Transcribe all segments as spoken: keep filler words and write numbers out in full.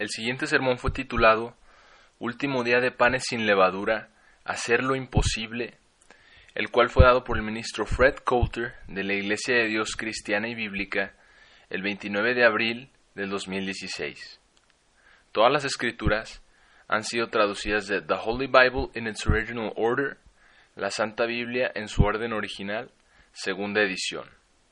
El siguiente sermón fue titulado Último día de panes sin levadura, hacer lo imposible, el cual fue dado por el ministro Fred Coulter de la Iglesia de Dios Cristiana y Bíblica el veintinueve de abril del dos mil dieciséis. Todas las escrituras han sido traducidas de The Holy Bible in its Original Order, la Santa Biblia en su orden original, segunda edición.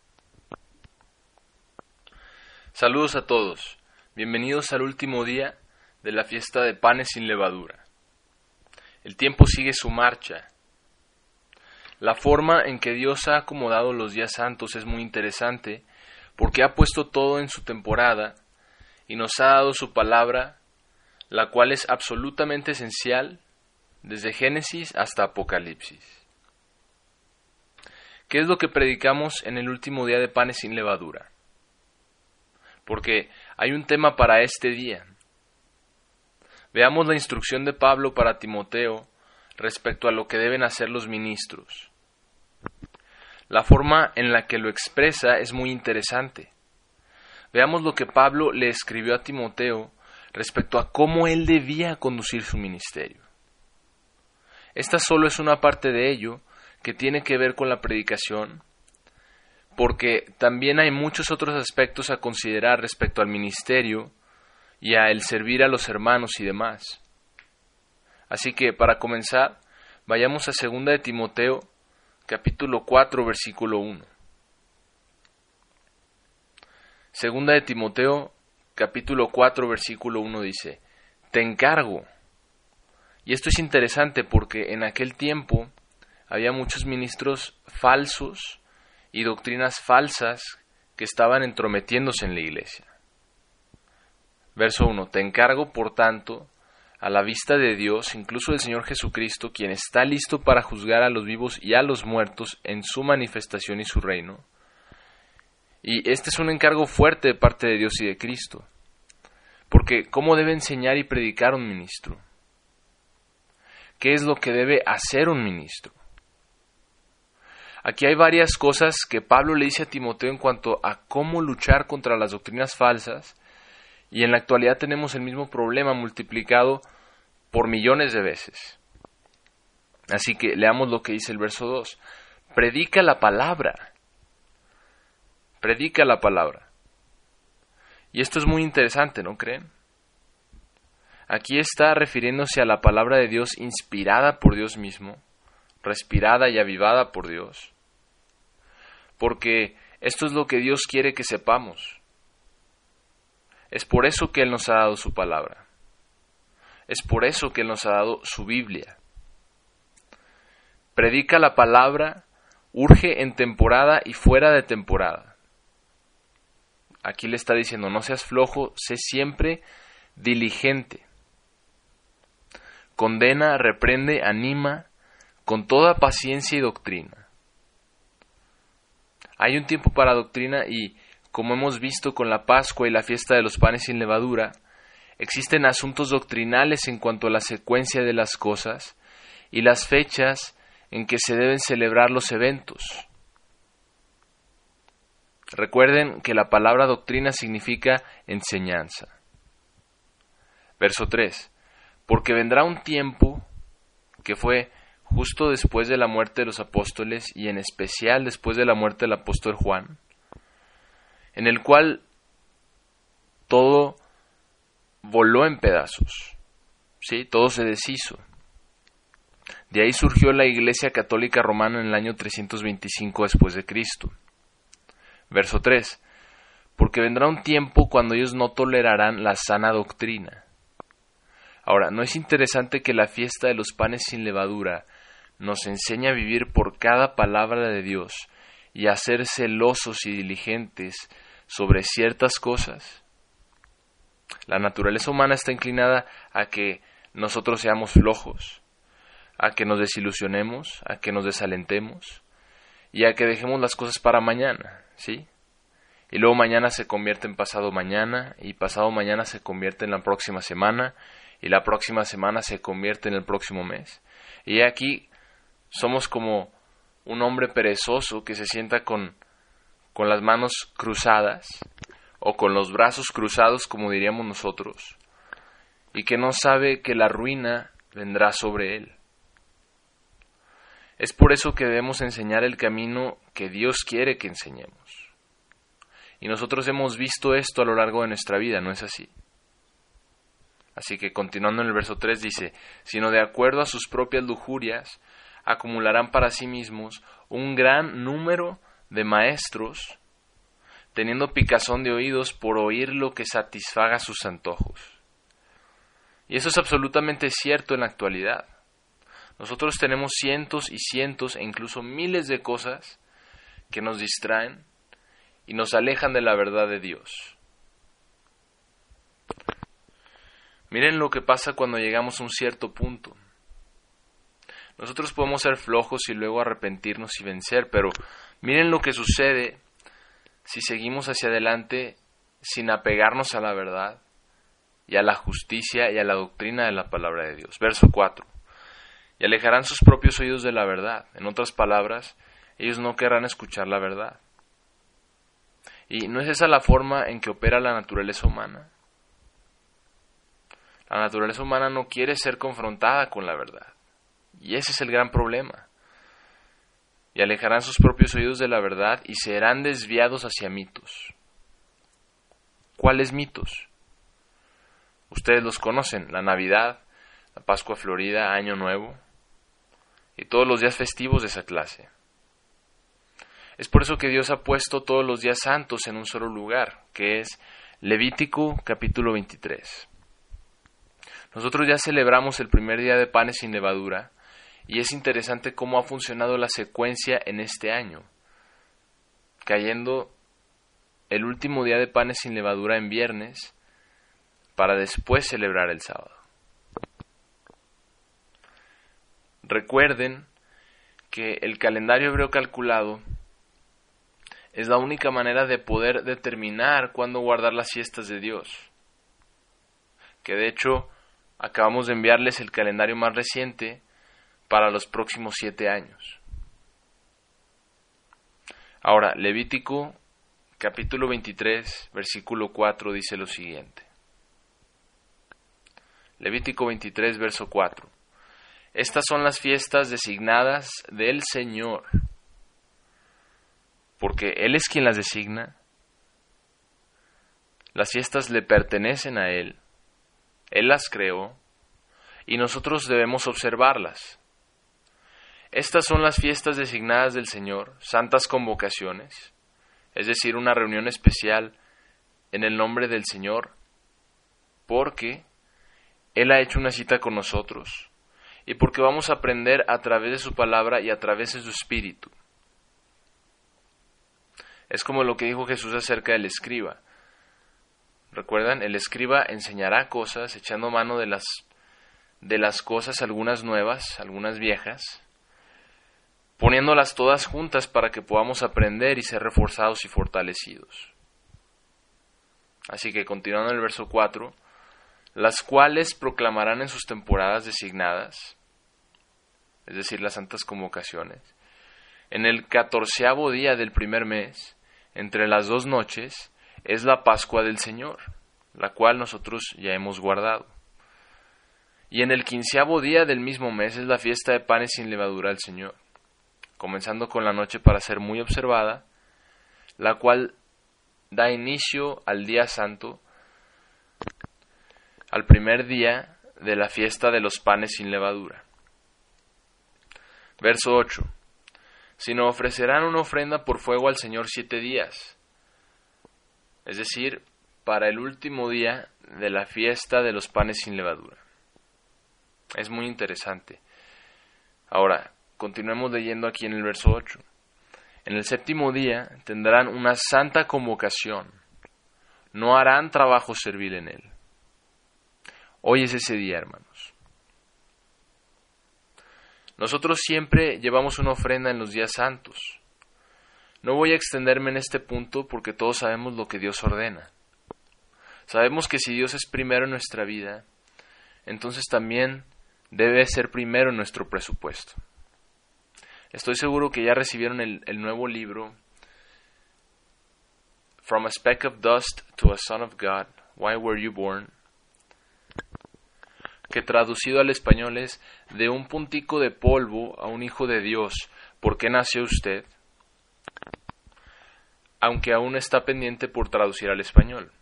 Saludos a todos, bienvenidos al último día de la fiesta de panes sin levadura. El tiempo sigue su marcha. La forma en que Dios ha acomodado los días santos es muy interesante porque ha puesto todo en su temporada y nos ha dado su palabra, la cual es absolutamente esencial desde Génesis hasta Apocalipsis. ¿Qué es lo que predicamos en el último día de panes sin levadura? Porque hay un tema para este día. Veamos la instrucción de Pablo para Timoteo respecto a lo que deben hacer los ministros. La forma en la que lo expresa es muy interesante. Veamos lo que Pablo le escribió a Timoteo respecto a cómo él debía conducir su ministerio. Esta solo es una parte de ello que tiene que ver con la predicación, porque también hay muchos otros aspectos a considerar respecto al ministerio y a el servir a los hermanos y demás. Así que, para comenzar, vayamos a segunda de Timoteo, capítulo cuatro, versículo uno. Segunda de Timoteo, capítulo cuatro, versículo uno dice, «Te encargo». Y esto es interesante porque en aquel tiempo había muchos ministros falsos y doctrinas falsas que estaban entrometiéndose en la iglesia. Verso uno, «Te encargo, por tanto, a la vista de Dios, incluso del Señor Jesucristo, quien está listo para juzgar a los vivos y a los muertos en su manifestación y su reino». Y este es un encargo fuerte de parte de Dios y de Cristo. Porque, ¿cómo debe enseñar y predicar un ministro? ¿Qué es lo que debe hacer un ministro? Aquí hay varias cosas que Pablo le dice a Timoteo en cuanto a cómo luchar contra las doctrinas falsas, y en la actualidad tenemos el mismo problema multiplicado por millones de veces. Así que leamos lo que dice el verso dos. Predica la palabra. Predica la palabra. Y esto es muy interesante, ¿no creen? Aquí está refiriéndose a la palabra de Dios inspirada por Dios mismo, respirada y avivada por Dios. Porque esto es lo que Dios quiere que sepamos. Es por eso que Él nos ha dado su palabra. Es por eso que Él nos ha dado su Biblia. Predica la palabra, urge en temporada y fuera de temporada. Aquí le está diciendo, no seas flojo, sé siempre diligente. Condena, reprende, anima, con toda paciencia y doctrina. Hay un tiempo para doctrina y, como hemos visto con la Pascua y la fiesta de los panes sin levadura, existen asuntos doctrinales en cuanto a la secuencia de las cosas y las fechas en que se deben celebrar los eventos. Recuerden que la palabra doctrina significa enseñanza. Verso tres. Porque vendrá un tiempo que fue justo después de la muerte de los apóstoles y en especial después de la muerte del apóstol Juan, en el cual todo voló en pedazos, ¿sí? Todo se deshizo. De ahí surgió la Iglesia Católica Romana en el año trescientos veinticinco después de Cristo. Verso tres. Porque vendrá un tiempo cuando ellos no tolerarán la sana doctrina. Ahora, ¿no es interesante que la fiesta de los panes sin levadura nos enseña a vivir por cada palabra de Dios y a ser celosos y diligentes sobre ciertas cosas? La naturaleza humana está inclinada a que nosotros seamos flojos, a que nos desilusionemos, a que nos desalentemos y a que dejemos las cosas para mañana, ¿sí? Y luego mañana se convierte en pasado mañana y pasado mañana se convierte en la próxima semana y la próxima semana se convierte en el próximo mes. Y aquí somos como un hombre perezoso que se sienta con, con las manos cruzadas o con los brazos cruzados, como diríamos nosotros, y que no sabe que la ruina vendrá sobre él. Es por eso que debemos enseñar el camino que Dios quiere que enseñemos. Y nosotros hemos visto esto a lo largo de nuestra vida, ¿no es así? Así que continuando en el verso tres dice, sino de acuerdo a sus propias lujurias, acumularán para sí mismos un gran número de maestros, teniendo picazón de oídos por oír lo que satisfaga sus antojos. Y eso es absolutamente cierto en la actualidad. Nosotros tenemos cientos y cientos e incluso miles de cosas que nos distraen y nos alejan de la verdad de Dios. Miren lo que pasa cuando llegamos a un cierto punto. Nosotros podemos ser flojos y luego arrepentirnos y vencer, pero miren lo que sucede si seguimos hacia adelante sin apegarnos a la verdad y a la justicia y a la doctrina de la palabra de Dios. Verso cuatro. Y alejarán sus propios oídos de la verdad. En otras palabras, ellos no querrán escuchar la verdad. ¿Y no es esa la forma en que opera la naturaleza humana? La naturaleza humana no quiere ser confrontada con la verdad. Y ese es el gran problema. Y alejarán sus propios oídos de la verdad y serán desviados hacia mitos. ¿Cuáles mitos? Ustedes los conocen, la Navidad, la Pascua Florida, Año Nuevo y todos los días festivos de esa clase. Es por eso que Dios ha puesto todos los días santos en un solo lugar, que es Levítico capítulo veintitrés. Nosotros ya celebramos el primer día de panes sin levadura, y es interesante cómo ha funcionado la secuencia en este año, cayendo el último día de panes sin levadura en viernes, para después celebrar el sábado. Recuerden que el calendario hebreo calculado es la única manera de poder determinar cuándo guardar las fiestas de Dios. Que de hecho acabamos de enviarles el calendario más reciente para los próximos siete años. Ahora, Levítico capítulo veintitrés, versículo cuatro dice lo siguiente. Levítico veintitrés, verso cuatro. Estas son las fiestas designadas del Señor, porque Él es quien las designa. Las fiestas le pertenecen a Él. Él las creó y nosotros debemos observarlas. Estas son las fiestas designadas del Señor, santas convocaciones, es decir, una reunión especial en el nombre del Señor, porque Él ha hecho una cita con nosotros y porque vamos a aprender a través de su palabra y a través de su espíritu. Es como lo que dijo Jesús acerca del escriba. ¿Recuerdan? El escriba enseñará cosas, echando mano de las, de las cosas, algunas nuevas, algunas viejas, poniéndolas todas juntas para que podamos aprender y ser reforzados y fortalecidos. Así que continuando en el verso cuatro, las cuales proclamarán en sus temporadas designadas, es decir, las santas convocaciones, en el catorceavo día del primer mes, entre las dos noches, es la Pascua del Señor, la cual nosotros ya hemos guardado. Y en el quinceavo día del mismo mes es la fiesta de panes sin levadura al Señor, comenzando con la noche para ser muy observada, la cual da inicio al día santo, al primer día de la fiesta de los panes sin levadura. Verso ocho. Sino ofrecerán una ofrenda por fuego al Señor siete días, es decir, para el último día de la fiesta de los panes sin levadura. Es muy interesante. Ahora, continuemos leyendo aquí en el verso ocho. En el séptimo día tendrán una santa convocación, no harán trabajo servil en él. Hoy es ese día, hermanos. Nosotros siempre llevamos una ofrenda en los días santos. No voy a extenderme en este punto porque todos sabemos lo que Dios ordena. Sabemos que si Dios es primero en nuestra vida, entonces también debe ser primero en nuestro presupuesto. Estoy seguro que ya recibieron el, el nuevo libro From a Speck of Dust to a Son of God, Why Were You Born? que traducido al español es de un puntico de polvo a un hijo de Dios, ¿por qué nació usted? Aunque aún está pendiente por traducir al español.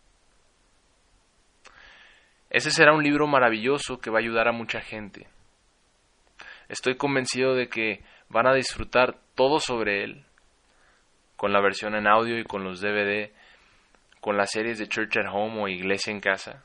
Ese será un libro maravilloso que va a ayudar a mucha gente. Estoy convencido de que van a disfrutar todo sobre él, con la versión en audio y con los D V D, con las series de Church at Home o Iglesia en Casa.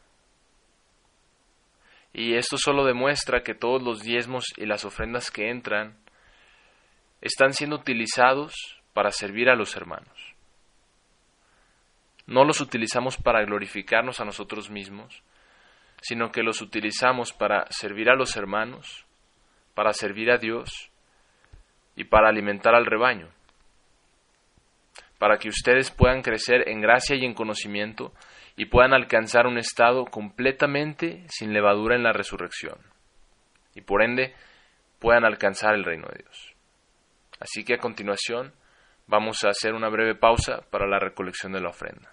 Y esto solo demuestra que todos los diezmos y las ofrendas que entran están siendo utilizados para servir a los hermanos. No los utilizamos para glorificarnos a nosotros mismos, sino que los utilizamos para servir a los hermanos, para servir a Dios y para alimentar al rebaño, para que ustedes puedan crecer en gracia y en conocimiento y puedan alcanzar un estado completamente sin levadura en la resurrección, y por ende puedan alcanzar el reino de Dios. Así que a continuación vamos a hacer una breve pausa para la recolección de la ofrenda.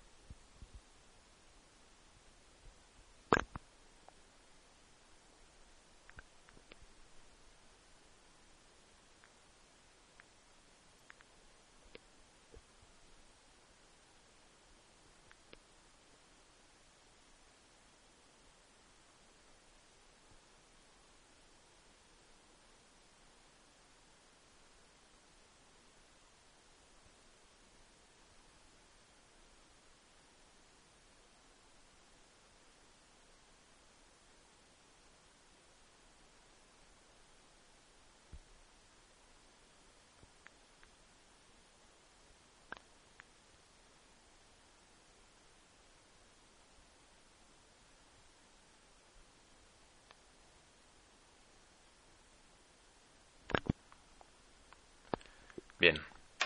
Bien.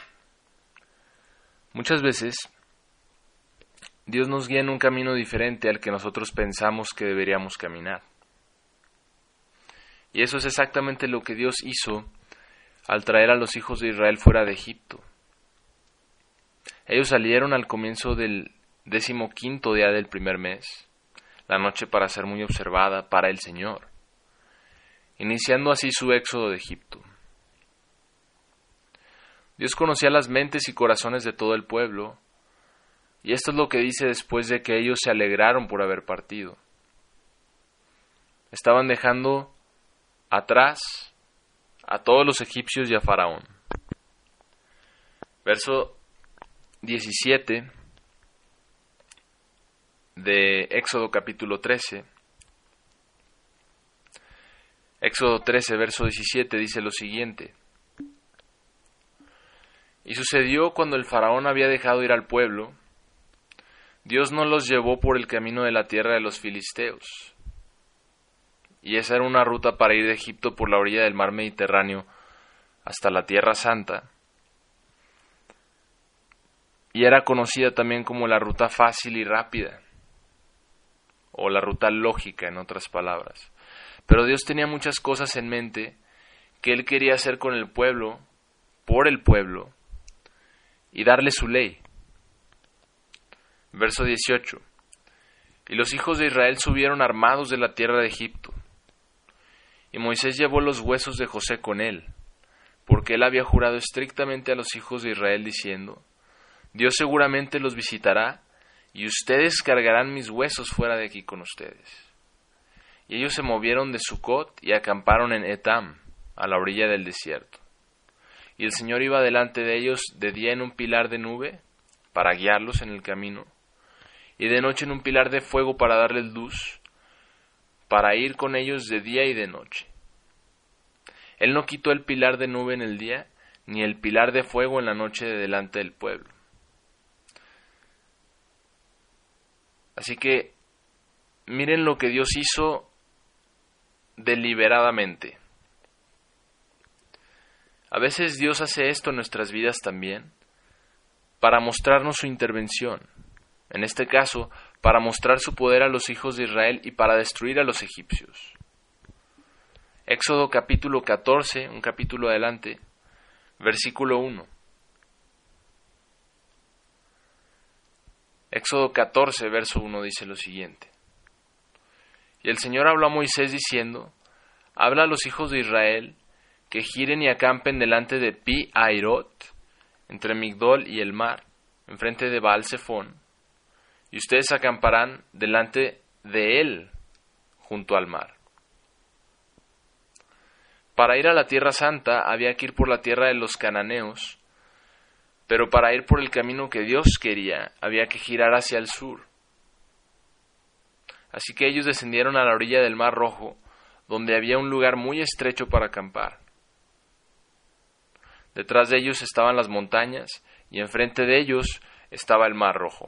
Muchas veces Dios nos guía en un camino diferente al que nosotros pensamos que deberíamos caminar. Y eso es exactamente lo que Dios hizo al traer a los hijos de Israel fuera de Egipto. Ellos salieron al comienzo del decimoquinto día del primer mes, la noche para ser muy observada para el Señor, iniciando así su éxodo de Egipto. Dios conocía las mentes y corazones de todo el pueblo, y esto es lo que dice después de que ellos se alegraron por haber partido. Estaban dejando atrás a todos los egipcios y a Faraón. Verso diecisiete de Éxodo capítulo trece. Éxodo trece, verso diecisiete dice lo siguiente: Y sucedió cuando el faraón había dejado ir al pueblo, Dios no los llevó por el camino de la tierra de los filisteos. Y esa era una ruta para ir de Egipto por la orilla del mar Mediterráneo hasta la Tierra Santa. Y era conocida también como la ruta fácil y rápida, o la ruta lógica, en otras palabras. Pero Dios tenía muchas cosas en mente que Él quería hacer con el pueblo, por el pueblo, y darle su ley. Verso dieciocho. Y los hijos de Israel subieron armados de la tierra de Egipto. Y Moisés llevó los huesos de José con él, porque él había jurado estrictamente a los hijos de Israel diciendo: Dios seguramente los visitará, y ustedes cargarán mis huesos fuera de aquí con ustedes. Y ellos se movieron de Sucot y acamparon en Etam, a la orilla del desierto. Y el Señor iba delante de ellos de día en un pilar de nube, para guiarlos en el camino, y de noche en un pilar de fuego para darles luz, para ir con ellos de día y de noche. Él no quitó el pilar de nube en el día, ni el pilar de fuego en la noche de delante del pueblo. Así que miren lo que Dios hizo deliberadamente. A veces Dios hace esto en nuestras vidas también, para mostrarnos su intervención. En este caso, para mostrar su poder a los hijos de Israel y para destruir a los egipcios. Éxodo capítulo catorce, un capítulo adelante, versículo uno. Éxodo catorce, verso uno dice lo siguiente: Y el Señor habló a Moisés diciendo: habla a los hijos de Israel que giren y acampen delante de Pi Hairot, entre Migdol y el mar, enfrente de Baal Zephón, y ustedes acamparán delante de él, junto al mar. Para ir a la tierra santa había que ir por la tierra de los cananeos, pero para ir por el camino que Dios quería había que girar hacia el sur. Así que ellos descendieron a la orilla del Mar Rojo, donde había un lugar muy estrecho para acampar. Detrás de ellos estaban las montañas, y enfrente de ellos estaba el Mar Rojo.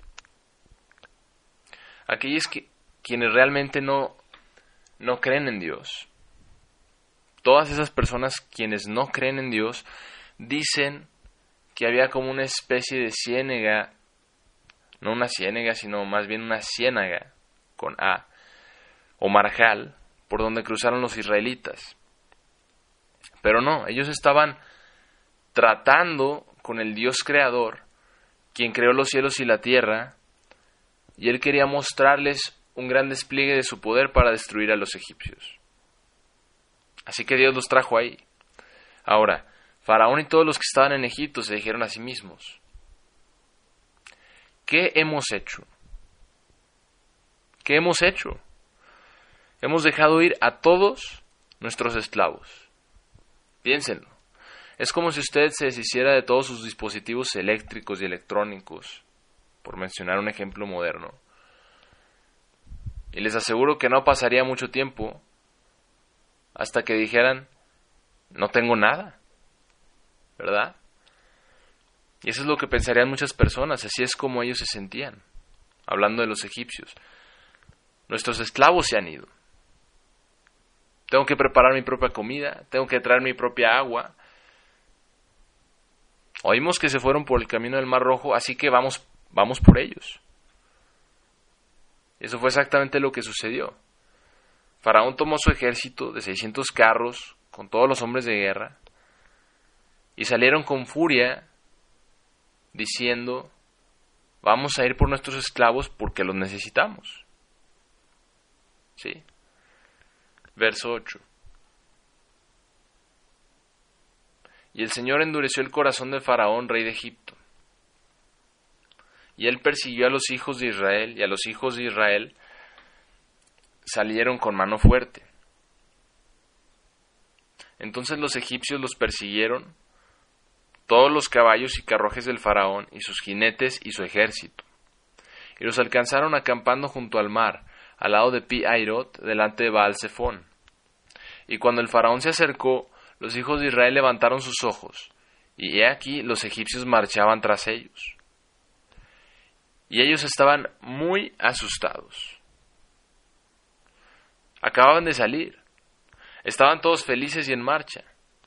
Aquellos que, quienes realmente no, no creen en Dios, todas esas personas quienes no creen en Dios, dicen que había como una especie de ciénaga, no una ciénaga, sino más bien una ciénaga, con A, o marjal, por donde cruzaron los israelitas. Pero no, ellos estaban tratando con el Dios creador, quien creó los cielos y la tierra, y él quería mostrarles un gran despliegue de su poder para destruir a los egipcios. Así que Dios los trajo ahí. Ahora, Faraón y todos los que estaban en Egipto se dijeron a sí mismos: ¿qué hemos hecho? ¿Qué hemos hecho? Hemos dejado ir a todos nuestros esclavos. Piénsenlo. Es como si usted se deshiciera de todos sus dispositivos eléctricos y electrónicos, por mencionar un ejemplo moderno. Y les aseguro que no pasaría mucho tiempo hasta que dijeran: no tengo nada, ¿verdad? Y eso es lo que pensarían muchas personas, así es como ellos se sentían, hablando de los egipcios. Nuestros esclavos se han ido. Tengo que preparar mi propia comida, tengo que traer mi propia agua. Oímos que se fueron por el camino del Mar Rojo, así que vamos, vamos por ellos. Eso fue exactamente lo que sucedió. Faraón tomó su ejército de seiscientos carros, con todos los hombres de guerra, y salieron con furia, diciendo: vamos a ir por nuestros esclavos porque los necesitamos. ¿Sí? Verso ocho. Y el Señor endureció el corazón de Faraón, rey de Egipto. Y él persiguió a los hijos de Israel, y a los hijos de Israel salieron con mano fuerte. Entonces los egipcios los persiguieron, todos los caballos y carruajes del Faraón, y sus jinetes y su ejército. Y los alcanzaron acampando junto al mar, al lado de Pi Hairot, delante de Baal Zephón. Y cuando el Faraón se acercó, los hijos de Israel levantaron sus ojos, y he aquí los egipcios marchaban tras ellos. Y ellos estaban muy asustados. Acababan de salir. Estaban todos felices y en marcha.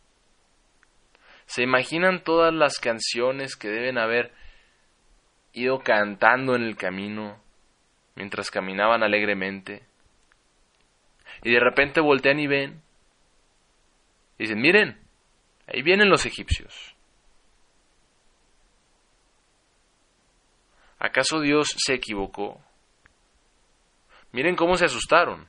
¿Se imaginan todas las canciones que deben haber ido cantando en el camino mientras caminaban alegremente? Y de repente voltean y ven. Dicen: miren, ahí vienen los egipcios. ¿Acaso Dios se equivocó? Miren cómo se asustaron.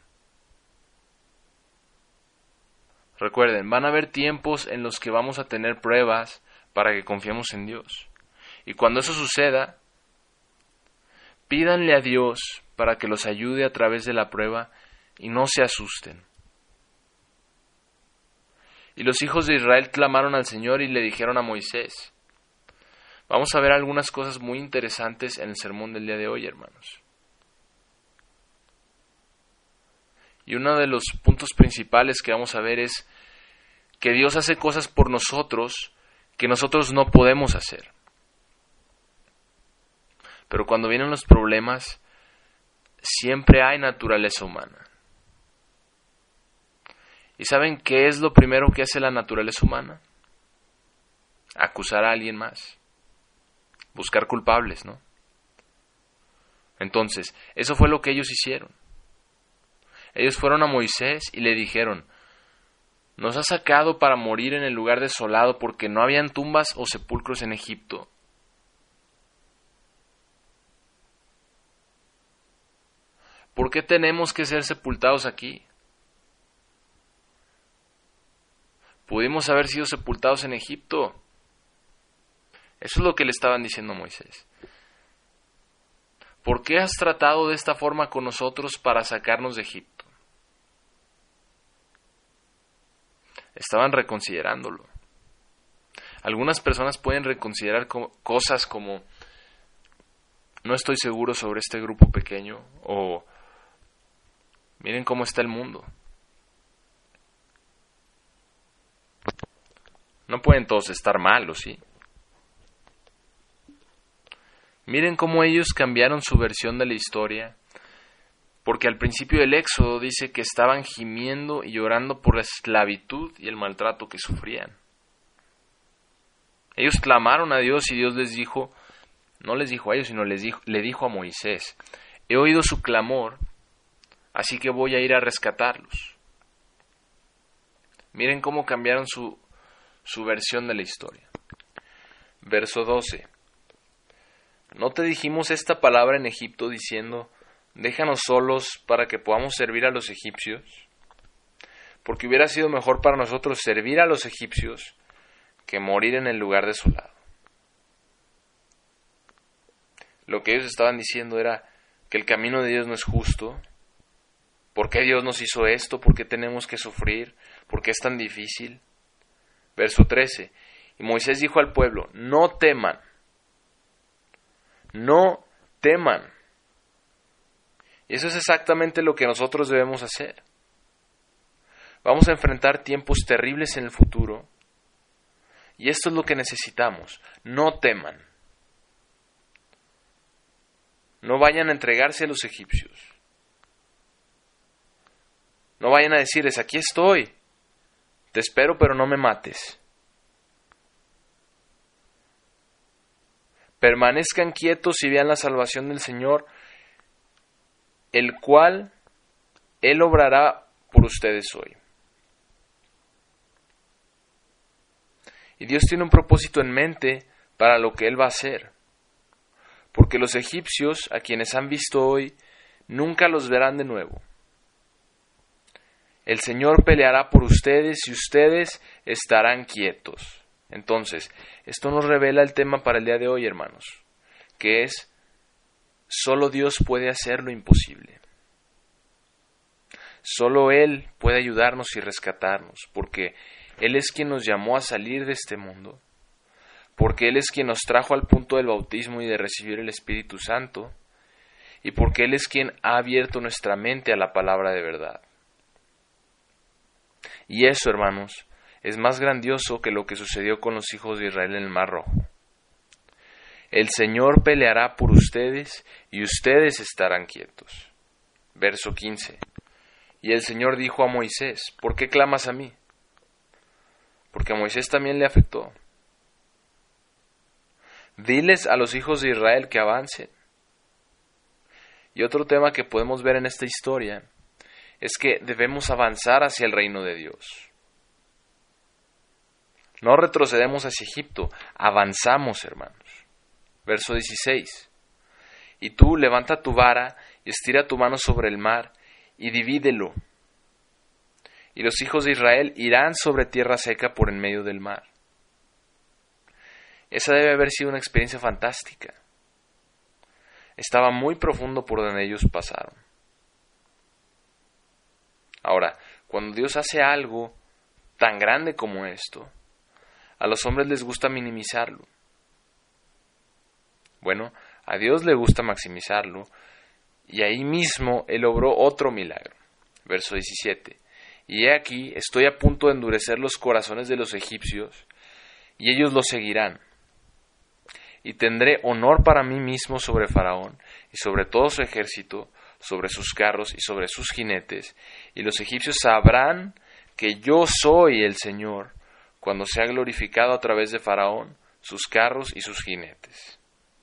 Recuerden, van a haber tiempos en los que vamos a tener pruebas para que confiemos en Dios. Y cuando eso suceda, pídanle a Dios para que los ayude a través de la prueba y no se asusten. Y los hijos de Israel clamaron al Señor y le dijeron a Moisés. Vamos a ver algunas cosas muy interesantes en el sermón del día de hoy, hermanos. Y uno de los puntos principales que vamos a ver es que Dios hace cosas por nosotros que nosotros no podemos hacer. Pero cuando vienen los problemas, siempre hay naturaleza humana. ¿Y saben qué es lo primero que hace la naturaleza humana? Acusar a alguien más. Buscar culpables, ¿no? Entonces, eso fue lo que ellos hicieron. Ellos fueron a Moisés y le dijeron: nos has sacado para morir en el lugar desolado porque no habían tumbas o sepulcros en Egipto. ¿Por qué tenemos que ser sepultados aquí? Pudimos haber sido sepultados en Egipto. Eso es lo que le estaban diciendo a Moisés. ¿Por qué has tratado de esta forma con nosotros para sacarnos de Egipto? Estaban reconsiderándolo. Algunas personas pueden reconsiderar co- cosas como: no estoy seguro sobre este grupo pequeño, o miren cómo está el mundo. No pueden todos estar malos, ¿sí? Miren cómo ellos cambiaron su versión de la historia, porque al principio del Éxodo dice que estaban gimiendo y llorando por la esclavitud y el maltrato que sufrían. Ellos clamaron a Dios y Dios les dijo, no les dijo a ellos, sino les dijo, le dijo a Moisés: he oído su clamor, así que voy a ir a rescatarlos. Miren cómo cambiaron su, su versión de la historia. Verso doce. ¿No te dijimos esta palabra en Egipto diciendo: déjanos solos para que podamos servir a los egipcios? Porque hubiera sido mejor para nosotros servir a los egipcios que morir en el lugar desolado. Lo que ellos estaban diciendo era que el camino de Dios no es justo. ¿Por qué Dios nos hizo esto? ¿Por qué tenemos que sufrir? ¿Por qué es tan difícil? Verso trece. Y Moisés dijo al pueblo: no teman. No teman. Y eso es exactamente lo que nosotros debemos hacer. Vamos a enfrentar tiempos terribles en el futuro. Y esto es lo que necesitamos. No teman. No vayan a entregarse a los egipcios. No vayan a decirles: aquí estoy. Te espero, pero no me mates. Permanezcan quietos y vean la salvación del Señor, el cual Él obrará por ustedes hoy. Y Dios tiene un propósito en mente para lo que Él va a hacer. Porque los egipcios, a quienes han visto hoy, nunca los verán de nuevo. El Señor peleará por ustedes y ustedes estarán quietos. Entonces, esto nos revela el tema para el día de hoy, hermanos, que es: solo Dios puede hacer lo imposible. Solo Él puede ayudarnos y rescatarnos, porque Él es quien nos llamó a salir de este mundo, porque Él es quien nos trajo al punto del bautismo y de recibir el Espíritu Santo, y porque Él es quien ha abierto nuestra mente a la palabra de verdad. Y eso, hermanos, es más grandioso que lo que sucedió con los hijos de Israel en el Mar Rojo. El Señor peleará por ustedes y ustedes estarán quietos. Verso quince. Y el Señor dijo a Moisés: ¿por qué clamas a mí? Porque a Moisés también le afectó. Diles a los hijos de Israel que avancen. Y otro tema que podemos ver en esta historia es que debemos avanzar hacia el reino de Dios. No retrocedemos hacia Egipto, avanzamos, hermanos. Verso dieciséis. Y tú levanta tu vara y estira tu mano sobre el mar y divídelo. Y los hijos de Israel irán sobre tierra seca por en medio del mar. Esa debe haber sido una experiencia fantástica. Estaba muy profundo por donde ellos pasaron. Ahora, cuando Dios hace algo tan grande como esto, a los hombres les gusta minimizarlo. Bueno, a Dios le gusta maximizarlo, y ahí mismo Él obró otro milagro. Verso diecisiete. Y he aquí, estoy a punto de endurecer los corazones de los egipcios, y ellos lo seguirán. Y tendré honor para mí mismo sobre Faraón, y sobre todo su ejército, sobre sus carros y sobre sus jinetes, y los egipcios sabrán que yo soy el Señor, cuando sea glorificado a través de Faraón, sus carros y sus jinetes.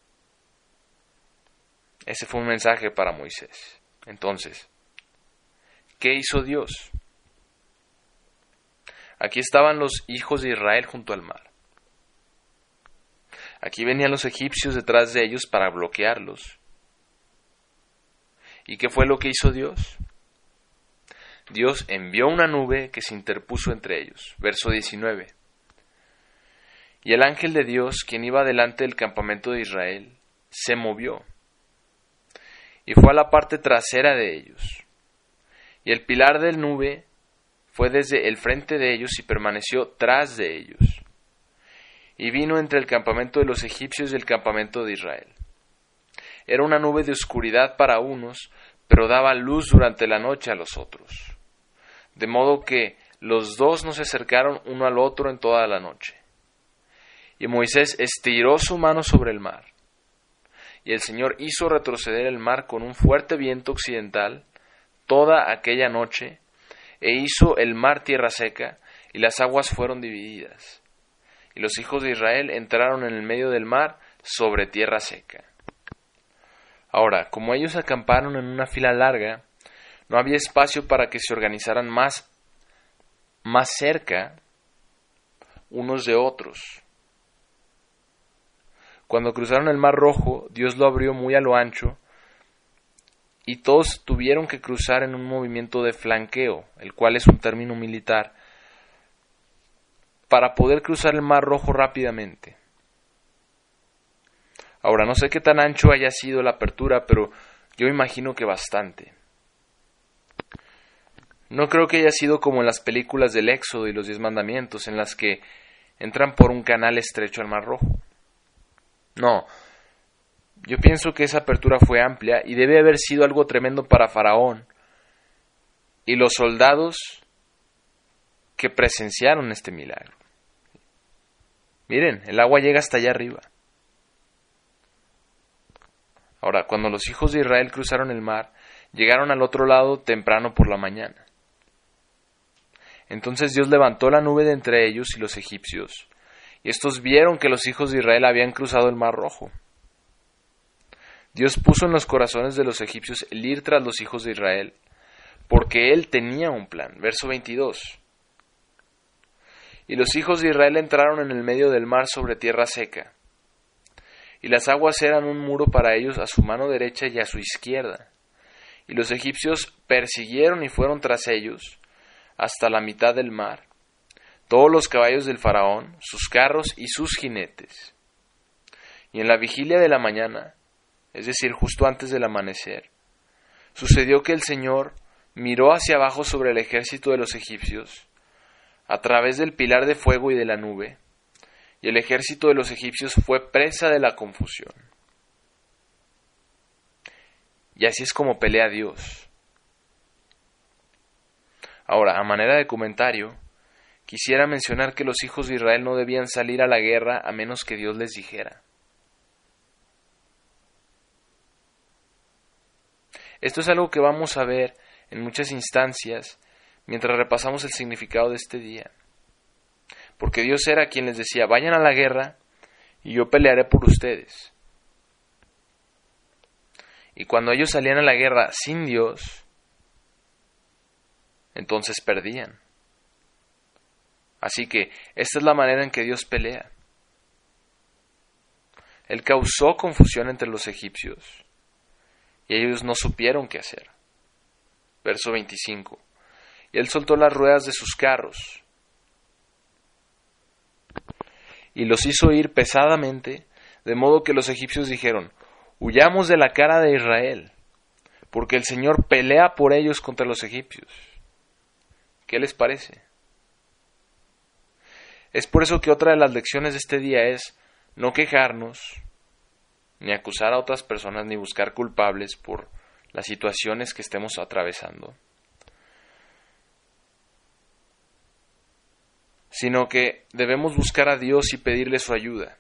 Ese fue un mensaje para Moisés. Entonces, ¿qué hizo Dios? Aquí estaban los hijos de Israel junto al mar. Aquí venían los egipcios detrás de ellos para bloquearlos. ¿Y qué fue lo que hizo Dios? Dios envió una nube que se interpuso entre ellos. Verso diecinueve. Y el ángel de Dios, quien iba delante del campamento de Israel, se movió y fue a la parte trasera de ellos. Y el pilar de nube fue desde el frente de ellos y permaneció tras de ellos. Y vino entre el campamento de los egipcios y el campamento de Israel. Era una nube de oscuridad para unos, pero daba luz durante la noche a los otros. De modo que los dos no se acercaron uno al otro en toda la noche. Y Moisés estiró su mano sobre el mar. Y el Señor hizo retroceder el mar con un fuerte viento occidental toda aquella noche, e hizo el mar tierra seca, y las aguas fueron divididas. Y los hijos de Israel entraron en el medio del mar sobre tierra seca. Ahora, como ellos acamparon en una fila larga, no había espacio para que se organizaran más, más cerca unos de otros. Cuando cruzaron el Mar Rojo, Dios lo abrió muy a lo ancho, y todos tuvieron que cruzar en un movimiento de flanqueo, el cual es un término militar, para poder cruzar el Mar Rojo rápidamente. Ahora, no sé qué tan ancho haya sido la apertura, pero yo imagino que bastante. No creo que haya sido como en las películas del Éxodo y los Diez Mandamientos, en las que entran por un canal estrecho al Mar Rojo. No, yo pienso que esa apertura fue amplia y debe haber sido algo tremendo para Faraón y los soldados que presenciaron este milagro. Miren, el agua llega hasta allá arriba. Ahora, cuando los hijos de Israel cruzaron el mar, llegaron al otro lado temprano por la mañana. Entonces Dios levantó la nube de entre ellos y los egipcios, y estos vieron que los hijos de Israel habían cruzado el Mar Rojo. Dios puso en los corazones de los egipcios el ir tras los hijos de Israel, porque Él tenía un plan. Verso veintidós. Y los hijos de Israel entraron en el medio del mar sobre tierra seca, y las aguas eran un muro para ellos a su mano derecha y a su izquierda. Y los egipcios persiguieron y fueron tras ellos hasta la mitad del mar, todos los caballos del faraón, sus carros y sus jinetes. Y en la vigilia de la mañana, es decir, justo antes del amanecer, sucedió que el Señor miró hacia abajo sobre el ejército de los egipcios, a través del pilar de fuego y de la nube, y el ejército de los egipcios fue presa de la confusión. Y así es como pelea Dios. Ahora, a manera de comentario, quisiera mencionar que los hijos de Israel no debían salir a la guerra a menos que Dios les dijera. Esto es algo que vamos a ver en muchas instancias mientras repasamos el significado de este día. Porque Dios era quien les decía, vayan a la guerra y yo pelearé por ustedes. Y cuando ellos salían a la guerra sin Dios, entonces perdían. Así que esta es la manera en que Dios pelea. Él causó confusión entre los egipcios y ellos no supieron qué hacer. Verso veinticinco. Y él soltó las ruedas de sus carros y los hizo ir pesadamente, de modo que los egipcios dijeron, huyamos de la cara de Israel, porque el Señor pelea por ellos contra los egipcios. ¿Qué les parece? Es por eso que otra de las lecciones de este día es no quejarnos, ni acusar a otras personas, ni buscar culpables por las situaciones que estemos atravesando, sino que debemos buscar a Dios y pedirle su ayuda.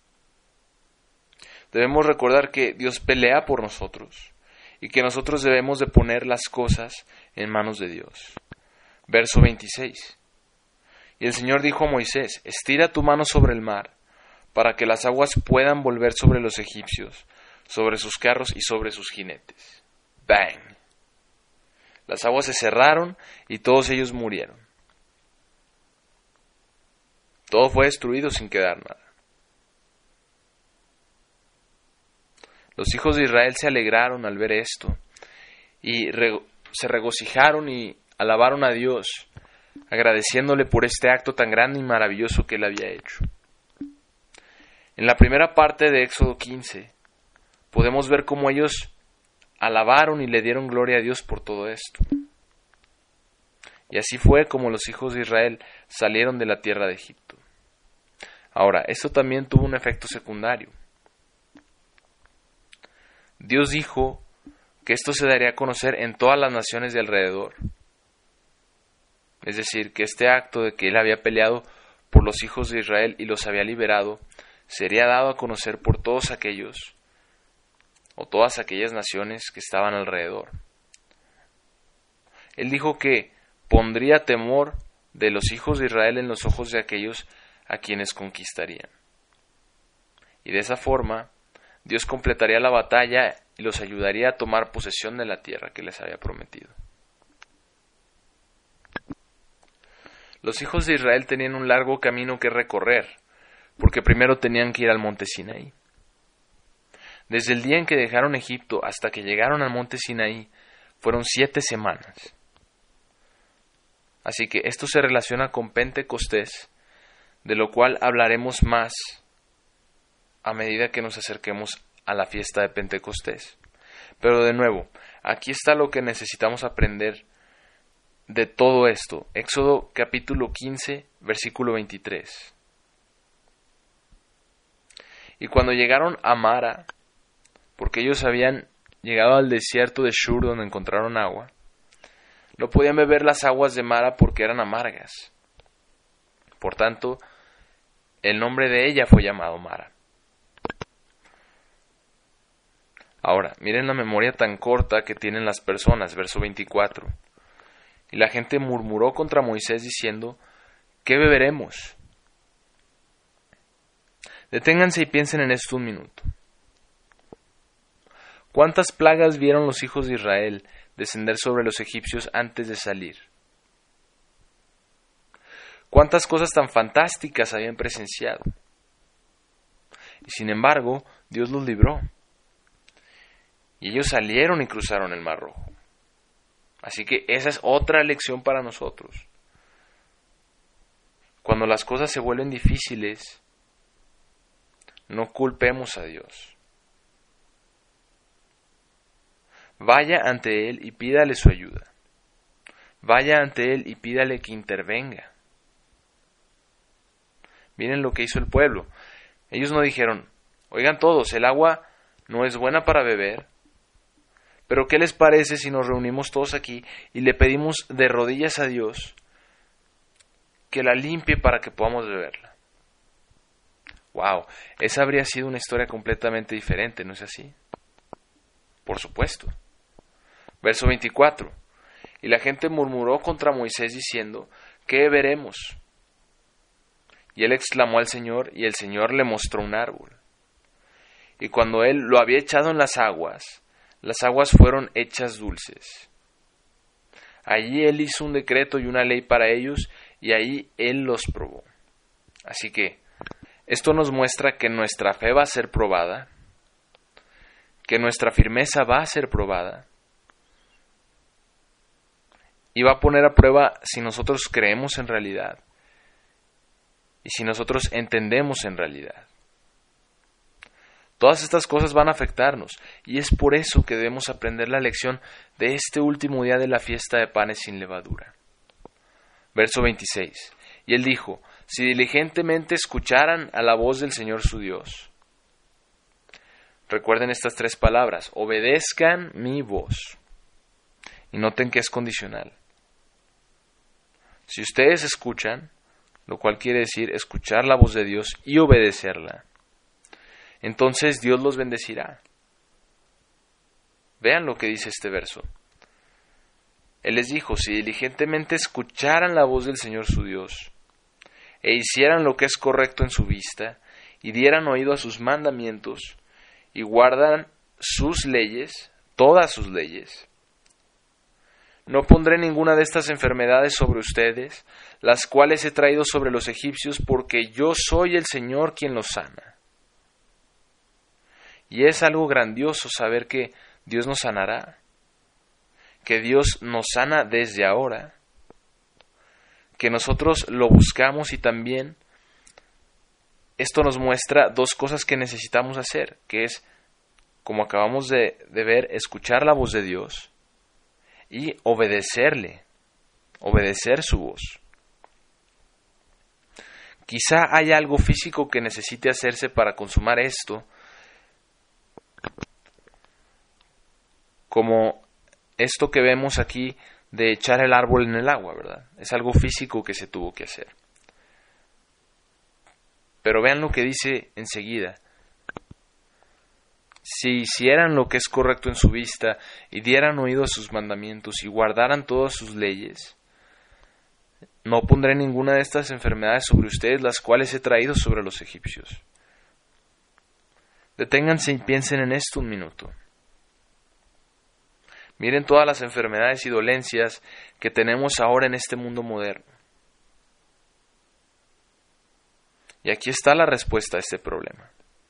Debemos recordar que Dios pelea por nosotros y que nosotros debemos de poner las cosas en manos de Dios. Verso veintiséis. Y el Señor dijo a Moisés, estira tu mano sobre el mar, para que las aguas puedan volver sobre los egipcios, sobre sus carros y sobre sus jinetes. ¡Bang! Las aguas se cerraron y todos ellos murieron. Todo fue destruido sin quedar nada. Los hijos de Israel se alegraron al ver esto, y re- se regocijaron y alabaron a Dios, agradeciéndole por este acto tan grande y maravilloso que él había hecho. En la primera parte de Éxodo quince, podemos ver cómo ellos alabaron y le dieron gloria a Dios por todo esto. Y así fue como los hijos de Israel salieron de la tierra de Egipto. Ahora, esto también tuvo un efecto secundario. Dios dijo que esto se daría a conocer en todas las naciones de alrededor. Es decir, que este acto de que él había peleado por los hijos de Israel y los había liberado, sería dado a conocer por todos aquellos o todas aquellas naciones que estaban alrededor. Él dijo que pondría temor de los hijos de Israel en los ojos de aquellos a quienes conquistarían. Y de esa forma, Dios completaría la batalla y los ayudaría a tomar posesión de la tierra que les había prometido. Los hijos de Israel tenían un largo camino que recorrer, porque primero tenían que ir al monte Sinaí. Desde el día en que dejaron Egipto hasta que llegaron al monte Sinaí, fueron siete semanas. Así que esto se relaciona con Pentecostés, de lo cual hablaremos más a medida que nos acerquemos a la fiesta de Pentecostés. Pero de nuevo, aquí está lo que necesitamos aprender de todo esto. Éxodo capítulo quince, versículo veintitrés. Y cuando llegaron a Mara, porque ellos habían llegado al desierto de Shur donde encontraron agua, no podían beber las aguas de Mara porque eran amargas. Por tanto, el nombre de ella fue llamado Mara. Ahora, miren la memoria tan corta que tienen las personas, verso veinticuatro. Y la gente murmuró contra Moisés diciendo, ¿qué beberemos? Deténganse y piensen en esto un minuto. ¿Cuántas plagas vieron los hijos de Israel descender sobre los egipcios antes de salir? ¿Cuántas cosas tan fantásticas habían presenciado? Y sin embargo, Dios los libró. Y ellos salieron y cruzaron el Mar Rojo. Así que esa es otra lección para nosotros. Cuando las cosas se vuelven difíciles, no culpemos a Dios. Vaya ante Él y pídale su ayuda. Vaya ante Él y pídale que intervenga. Miren lo que hizo el pueblo. Ellos no dijeron, oigan todos, el agua no es buena para beber, pero ¿qué les parece si nos reunimos todos aquí y le pedimos de rodillas a Dios que la limpie para que podamos beberla? Wow, esa habría sido una historia completamente diferente, ¿no es así? Por supuesto. Verso veinticuatro. Y la gente murmuró contra Moisés diciendo, ¿qué veremos? Y él exclamó al Señor, y el Señor le mostró un árbol. Y cuando él lo había echado en las aguas, las aguas fueron hechas dulces. Allí él hizo un decreto y una ley para ellos, y ahí él los probó. Así que, esto nos muestra que nuestra fe va a ser probada, que nuestra firmeza va a ser probada, y va a poner a prueba si nosotros creemos en realidad, y si nosotros entendemos en realidad. Todas estas cosas van a afectarnos, y es por eso que debemos aprender la lección de este último día de la fiesta de panes sin levadura. Verso veintiséis. Y él dijo, si diligentemente escucharan a la voz del Señor su Dios. Recuerden estas tres palabras, obedezcan mi voz. Y noten que es condicional. Si ustedes escuchan, lo cual quiere decir escuchar la voz de Dios y obedecerla, entonces Dios los bendecirá. Vean lo que dice este verso. Él les dijo, si diligentemente escucharan la voz del Señor su Dios, e hicieran lo que es correcto en su vista, y dieran oído a sus mandamientos, y guardaran sus leyes, todas sus leyes, no pondré ninguna de estas enfermedades sobre ustedes, las cuales he traído sobre los egipcios, porque yo soy el Señor quien los sana. Y es algo grandioso saber que Dios nos sanará. que Dios nos sana desde ahora, que nosotros lo buscamos y también esto nos muestra dos cosas que necesitamos hacer, que es, como acabamos de, de ver, escuchar la voz de Dios y obedecerle, obedecer su voz. Quizá haya algo físico que necesite hacerse para consumar esto, como esto que vemos aquí de echar el árbol en el agua, ¿verdad? Es algo físico que se tuvo que hacer. Pero vean lo que dice enseguida. Si hicieran lo que es correcto en su vista y dieran oído a sus mandamientos y guardaran todas sus leyes, no pondré ninguna de estas enfermedades sobre ustedes, las cuales he traído sobre los egipcios. Deténganse y piensen en esto un minuto. Miren todas las enfermedades y dolencias que tenemos ahora en este mundo moderno. Y aquí está la respuesta a este problema.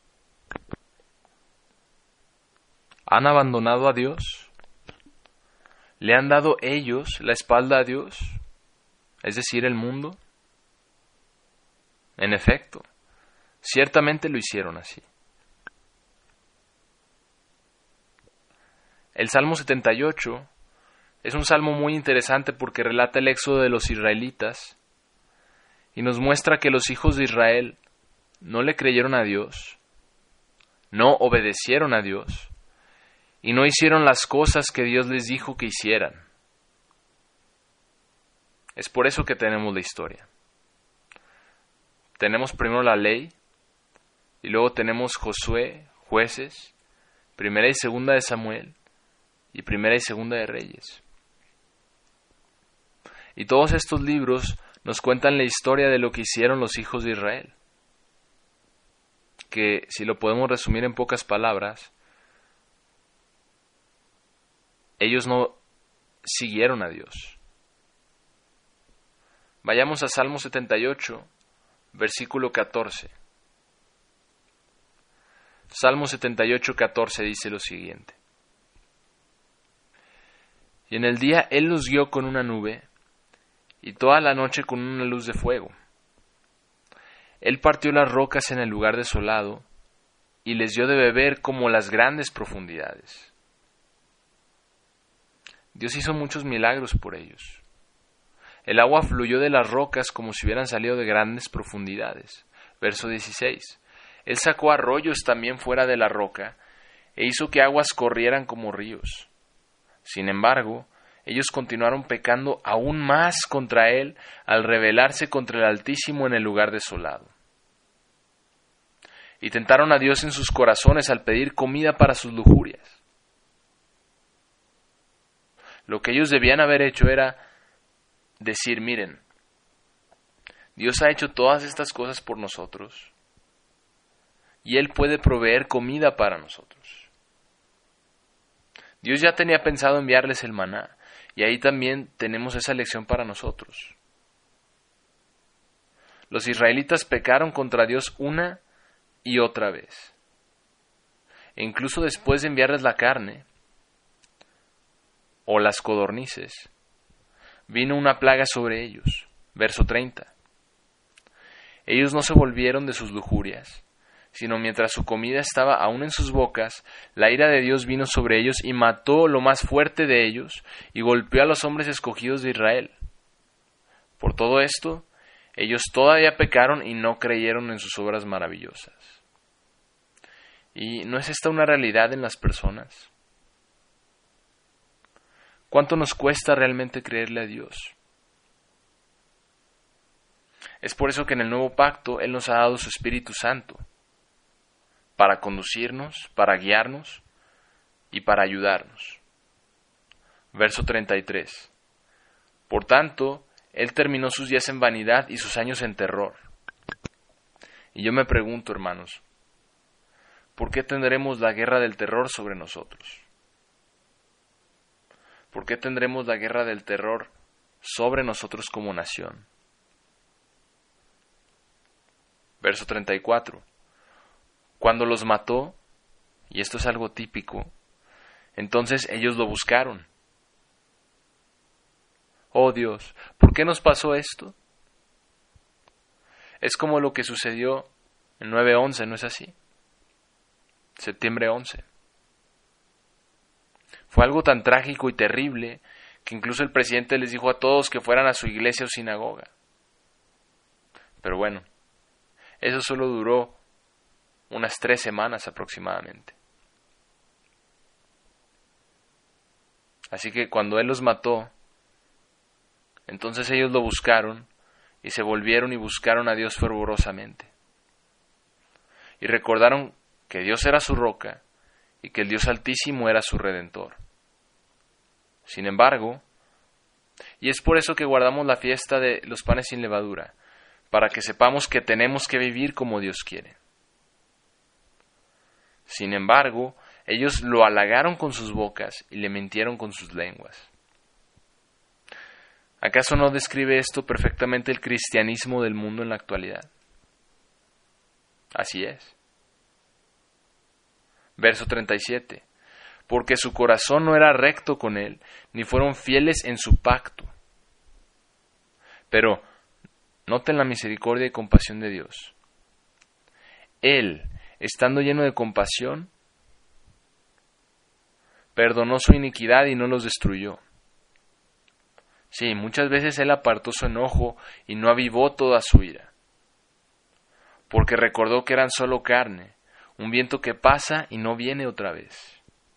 ¿Han abandonado a Dios? ¿Le han dado ellos la espalda a Dios? Es decir, el mundo. En efecto, ciertamente lo hicieron así. El Salmo setenta y ocho es un salmo muy interesante porque relata el éxodo de los israelitas y nos muestra que los hijos de Israel no le creyeron a Dios, no obedecieron a Dios y no hicieron las cosas que Dios les dijo que hicieran. Es por eso que tenemos la historia. Tenemos primero la ley y luego tenemos Josué, Jueces, Primera y Segunda de Samuel y Primera y Segunda de Reyes. Y todos estos libros nos cuentan la historia de lo que hicieron los hijos de Israel, que si lo podemos resumir en pocas palabras, ellos no siguieron a Dios. Vayamos a Salmo setenta y ocho, versículo catorce. Salmo setenta y ocho, catorce dice lo siguiente: Y en el día Él los guió con una nube, y toda la noche con una luz de fuego. Él partió las rocas en el lugar desolado, y les dio de beber como las grandes profundidades. Dios hizo muchos milagros por ellos. El agua fluyó de las rocas como si hubieran salido de grandes profundidades. Verso dieciséis. Él sacó arroyos también fuera de la roca, e hizo que aguas corrieran como ríos. Sin embargo, ellos continuaron pecando aún más contra Él al rebelarse contra el Altísimo en el lugar desolado. Y tentaron a Dios en sus corazones al pedir comida para sus lujurias. Lo que ellos debían haber hecho era decir: miren, Dios ha hecho todas estas cosas por nosotros y Él puede proveer comida para nosotros. Dios ya tenía pensado enviarles el maná, y ahí también tenemos esa lección para nosotros. Los israelitas pecaron contra Dios una y otra vez. E incluso después de enviarles la carne o las codornices, vino una plaga sobre ellos. Verso treinta. Ellos no se volvieron de sus lujurias, sino mientras su comida estaba aún en sus bocas, la ira de Dios vino sobre ellos y mató lo más fuerte de ellos y golpeó a los hombres escogidos de Israel. Por todo esto, ellos todavía pecaron y no creyeron en sus obras maravillosas. ¿Y no es esta una realidad en las personas? ¿Cuánto nos cuesta realmente creerle a Dios? Es por eso que en el nuevo pacto Él nos ha dado su Espíritu Santo, para conducirnos, para guiarnos y para ayudarnos. Verso treinta y tres. Por tanto, Él terminó sus días en vanidad y sus años en terror. Y yo me pregunto, hermanos, ¿por qué tendremos la guerra del terror sobre nosotros? ¿Por qué tendremos la guerra del terror sobre nosotros como nación? Verso treinta y cuatro. Cuando los mató, y esto es algo típico, entonces ellos lo buscaron, oh Dios, ¿por qué nos pasó esto? Es como lo que sucedió en nueve once, ¿no es así? Septiembre once. Fue algo tan trágico y terrible que incluso el presidente les dijo a todos que fueran a su iglesia o sinagoga. Pero bueno, eso solo duró unas tres semanas aproximadamente. Así que cuando él los mató, entonces ellos lo buscaron y se volvieron y buscaron a Dios fervorosamente. Y recordaron que Dios era su roca y que el Dios Altísimo era su Redentor. Sin embargo, y es por eso que guardamos la fiesta de los panes sin levadura, para que sepamos que tenemos que vivir como Dios quiere. Sin embargo, ellos lo halagaron con sus bocas y le mintieron con sus lenguas. ¿Acaso no describe esto perfectamente el cristianismo del mundo en la actualidad? Así es. Verso treinta y siete. Porque su corazón no era recto con él, ni fueron fieles en su pacto. Pero noten la misericordia y compasión de Dios. Él, estando lleno de compasión, perdonó su iniquidad y no los destruyó. Sí, muchas veces Él apartó su enojo y no avivó toda su ira, porque recordó que eran solo carne, un viento que pasa y no viene otra vez.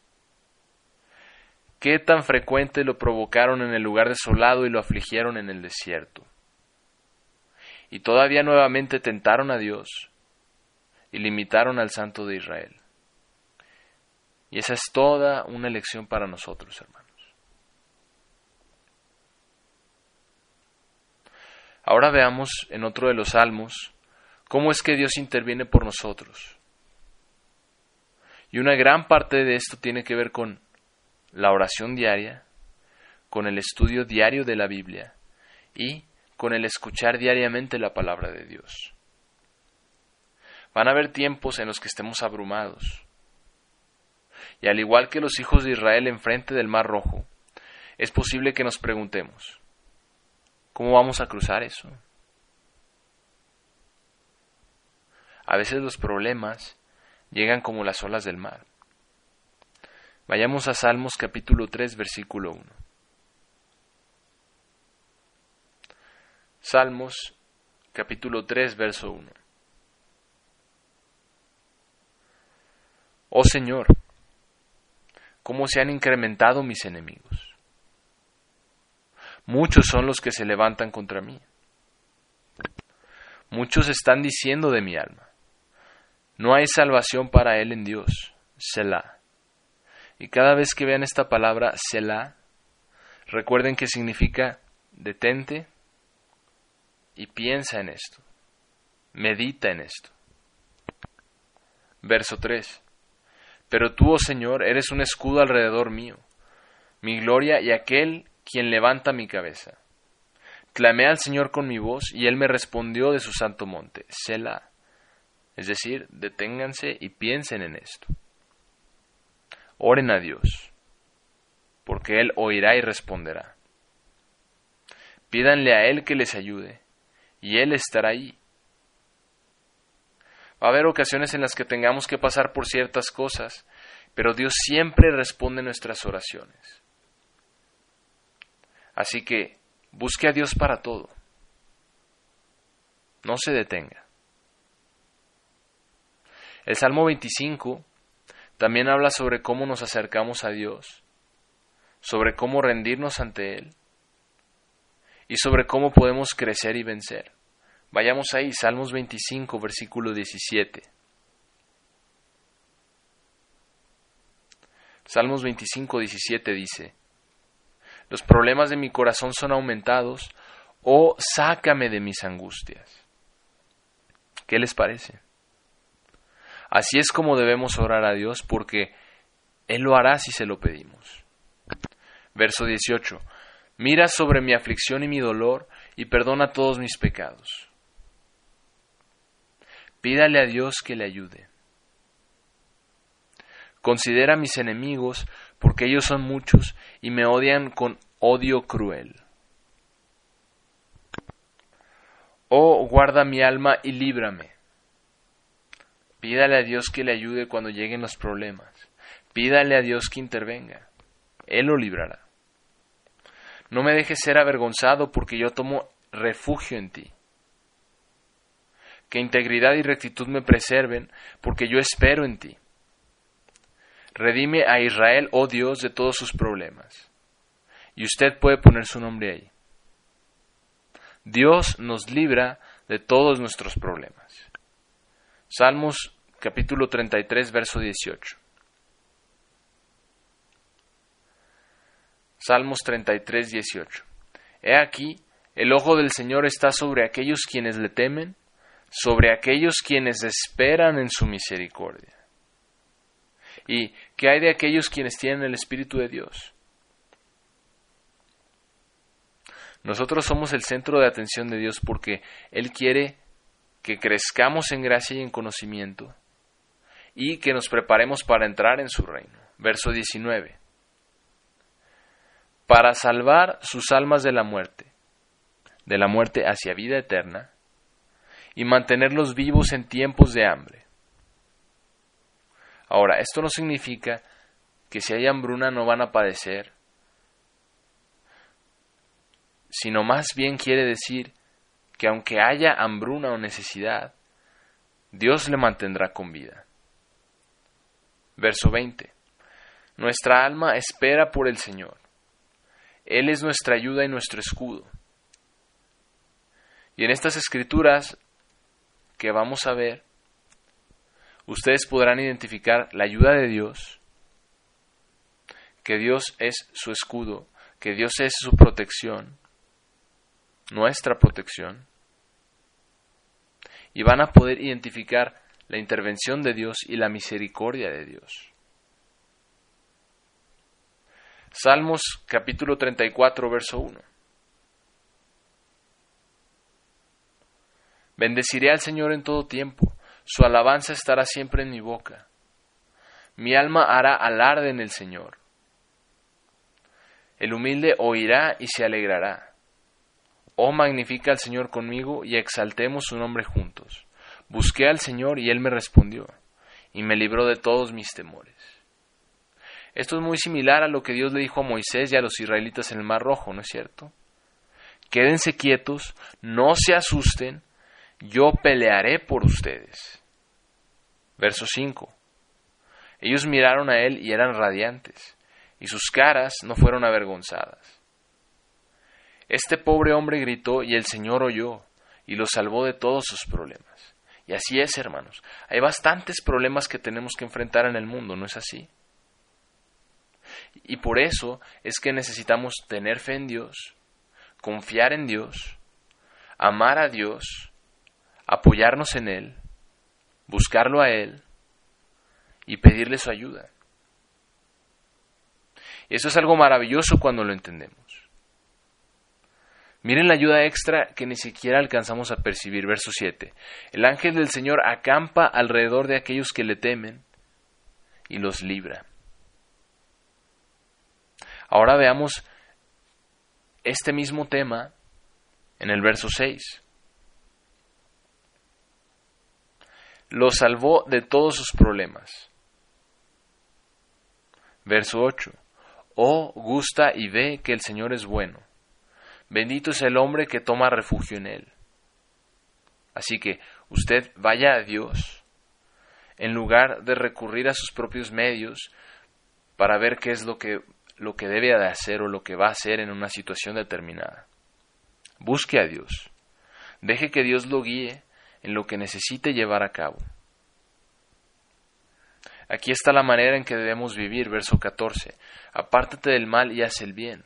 ¿Qué tan frecuente lo provocaron en el lugar desolado y lo afligieron en el desierto? Y todavía nuevamente tentaron a Dios y limitaron al Santo de Israel. Y esa es toda una lección para nosotros, hermanos. Ahora veamos en otro de los salmos cómo es que Dios interviene por nosotros. Y una gran parte de esto tiene que ver con la oración diaria, con el estudio diario de la Biblia y con el escuchar diariamente la palabra de Dios. Van a haber tiempos en los que estemos abrumados. Y al igual que los hijos de Israel enfrente del Mar Rojo, es posible que nos preguntemos, ¿cómo vamos a cruzar eso? A veces los problemas llegan como las olas del mar. Vayamos a Salmos capítulo tres, versículo uno. Salmos capítulo tres, verso uno. Oh Señor, ¿cómo se han incrementado mis enemigos? Muchos son los que se levantan contra mí. Muchos están diciendo de mi alma, no hay salvación para él en Dios, Selah. Y cada vez que vean esta palabra, Selah, recuerden que significa detente y piensa en esto, medita en esto. Verso tres. Pero tú, oh Señor, eres un escudo alrededor mío, mi gloria y aquel quien levanta mi cabeza. Clamé al Señor con mi voz, y Él me respondió de su santo monte, Selah. Es decir, deténganse y piensen en esto. Oren a Dios, porque Él oirá y responderá. Pídanle a Él que les ayude, y Él estará ahí. Va a haber ocasiones en las que tengamos que pasar por ciertas cosas, pero Dios siempre responde nuestras oraciones. Así que busque a Dios para todo. No se detenga. El Salmo veinticinco también habla sobre cómo nos acercamos a Dios, sobre cómo rendirnos ante Él y sobre cómo podemos crecer y vencer. Vayamos ahí, Salmos veinticinco, versículo diecisiete. Salmos veinticinco, diecisiete dice, los problemas de mi corazón son aumentados, oh, sácame de mis angustias. ¿Qué les parece? Así es como debemos orar a Dios, porque Él lo hará si se lo pedimos. Verso dieciocho. Mira sobre mi aflicción y mi dolor, y perdona todos mis pecados. Pídale a Dios que le ayude. Considera a mis enemigos, porque ellos son muchos, y me odian con odio cruel. Oh, guarda mi alma y líbrame. Pídale a Dios que le ayude cuando lleguen los problemas. Pídale a Dios que intervenga. Él lo librará. No me dejes ser avergonzado porque yo tomo refugio en ti. Que integridad y rectitud me preserven porque yo espero en ti. Redime a Israel, oh Dios, de todos sus problemas. Y usted puede poner su nombre ahí. Dios nos libra de todos nuestros problemas. Salmos capítulo treinta y tres, verso dieciocho. Salmos treinta y tres, dieciocho. He aquí, el ojo del Señor está sobre aquellos quienes le temen, sobre aquellos quienes esperan en su misericordia. ¿Y qué hay de aquellos quienes tienen el Espíritu de Dios? Nosotros somos el centro de atención de Dios porque Él quiere que crezcamos en gracia y en conocimiento y que nos preparemos para entrar en su reino. Verso diecinueve. Para salvar sus almas de la muerte, de la muerte hacia vida eterna, y mantenerlos vivos en tiempos de hambre. Ahora, esto no significa que si hay hambruna no van a padecer, sino más bien quiere decir que aunque haya hambruna o necesidad, Dios le mantendrá con vida. Verso veinte. Nuestra alma espera por el Señor. Él es nuestra ayuda y nuestro escudo. Y en estas escrituras que vamos a ver, ustedes podrán identificar la ayuda de Dios, que Dios es su escudo, que Dios es su protección, nuestra protección, y van a poder identificar la intervención de Dios y la misericordia de Dios. Salmos capítulo treinta y cuatro, verso uno. Bendeciré al Señor en todo tiempo, su alabanza estará siempre en mi boca. Mi alma hará alarde en el Señor. El humilde oirá y se alegrará. Oh, magnifica al Señor conmigo y exaltemos su nombre juntos. Busqué al Señor y Él me respondió, y me libró de todos mis temores. Esto es muy similar a lo que Dios le dijo a Moisés y a los israelitas en el Mar Rojo, ¿no es cierto? Quédense quietos, no se asusten, yo pelearé por ustedes. Verso cinco. Ellos miraron a él y eran radiantes, y sus caras no fueron avergonzadas. Este pobre hombre gritó y el Señor oyó, y lo salvó de todos sus problemas. Y así es, hermanos. Hay bastantes problemas que tenemos que enfrentar en el mundo, ¿no es así? Y por eso es que necesitamos tener fe en Dios, confiar en Dios, amar a Dios, apoyarnos en Él, buscarlo a Él y pedirle su ayuda. Y eso es algo maravilloso cuando lo entendemos. Miren la ayuda extra que ni siquiera alcanzamos a percibir. Verso siete. El ángel del Señor acampa alrededor de aquellos que le temen y los libra. Ahora veamos este mismo tema en el verso seis. Lo salvó de todos sus problemas. Verso ocho. Oh, gusta y ve que el Señor es bueno. Bendito es el hombre que toma refugio en Él. Así que usted vaya a Dios en lugar de recurrir a sus propios medios para ver qué es lo que, lo que debe de hacer o lo que va a hacer en una situación determinada. Busque a Dios. Deje que Dios lo guíe en lo que necesite llevar a cabo. Aquí está la manera en que debemos vivir, verso catorce. Apártate del mal y haz el bien.